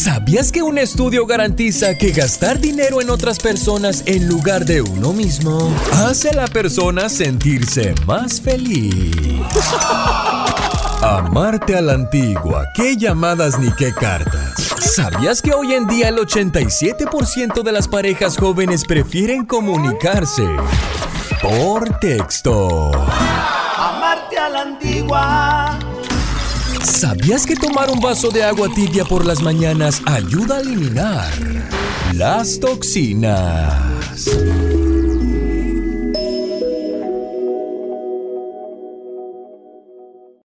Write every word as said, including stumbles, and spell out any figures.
¿Sabías que un estudio garantiza que gastar dinero en otras personas en lugar de uno mismo hace a la persona sentirse más feliz? Amarte a la antigua, qué llamadas ni qué cartas. ¿Sabías que hoy en día el ochenta y siete por ciento de las parejas jóvenes prefieren comunicarse por texto? Amarte a la antigua. ¿Sabías que tomar un vaso de agua tibia por las mañanas ayuda a eliminar las toxinas?